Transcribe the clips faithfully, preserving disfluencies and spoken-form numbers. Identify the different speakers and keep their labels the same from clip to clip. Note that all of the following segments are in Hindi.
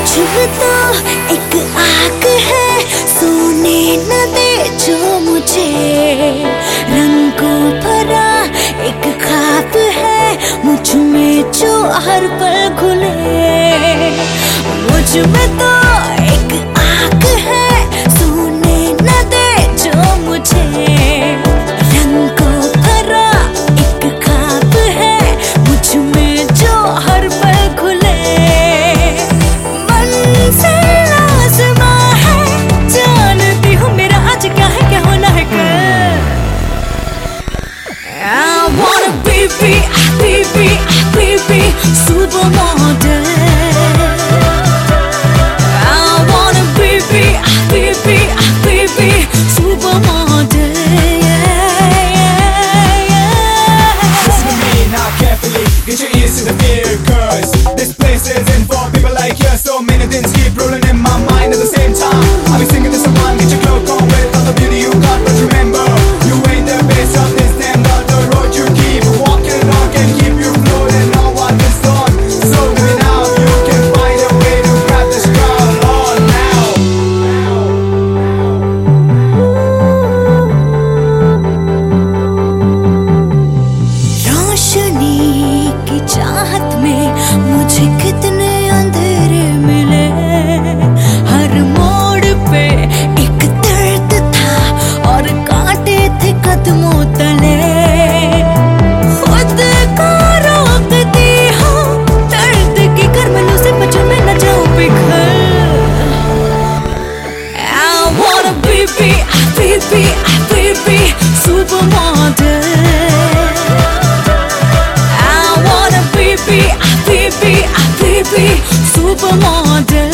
Speaker 1: मुझ तो एक आग है, सोने न दे जो मुझे। रंगों भरा एक ख्वाब है मुझ में जो हर पल घुले। मुझ में तो एक आग है, सोने न दे जो मुझे। रंगों भरा एक ख्वाब है मुझ में जो हर पल घुले। मंजिल आसमां है, जानती हूँ मेरा आज क्या है क्या होना है कल। I wanna be, be, be, be, be, be supermodel. I wanna be, be, be, be, be, be supermodel. Yeah, yeah, yeah.
Speaker 2: Listen to me now carefully, get your ears to the fear, cause this place isn't for people like you. So many things keep rolling in my mind at the same time. I'll be singing this song, get your cloak on with all the beauty you got. But remember, you ain't the base of this damn world. The road you keep walking on can keep you floating on what is on. So maybe now you can find a way to grab this crowd on now.
Speaker 1: रोशनी की चाहत में मुझे कितने अंधेरे मिले। हर मोड़ पे एक दर्द था और कांटे थे कदमों तले। खुद को रोकती हूँ दर्द की गर्मलों से बचूं मैं न जाऊं बिखर। I wanna be, be, be, be, be, be supermodel. I wanna be, be, be, be, be, be supermodel.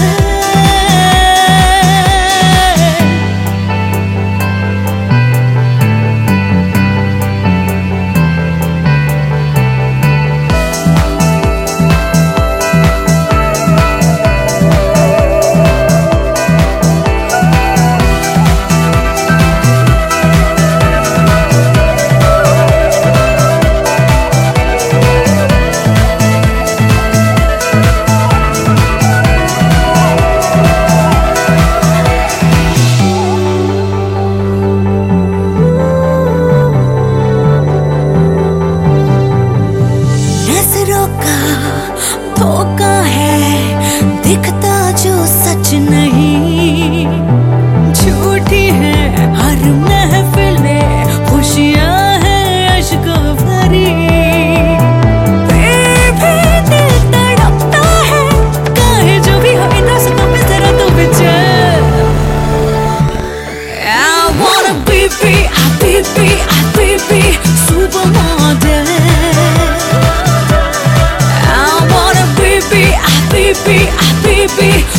Speaker 1: नजरों का धोखा है, दिखता जो सच नहीं। झूठी है हर महफिलें, खुशियां हैं अश्कों भरी। फिर भी दिल तड़पता है, काहे जो भी हो इन रास्तों पे जरा तो विचार। I wanna be, be, be, be, be, be supermodel. I wanna be, be, be, be, be, be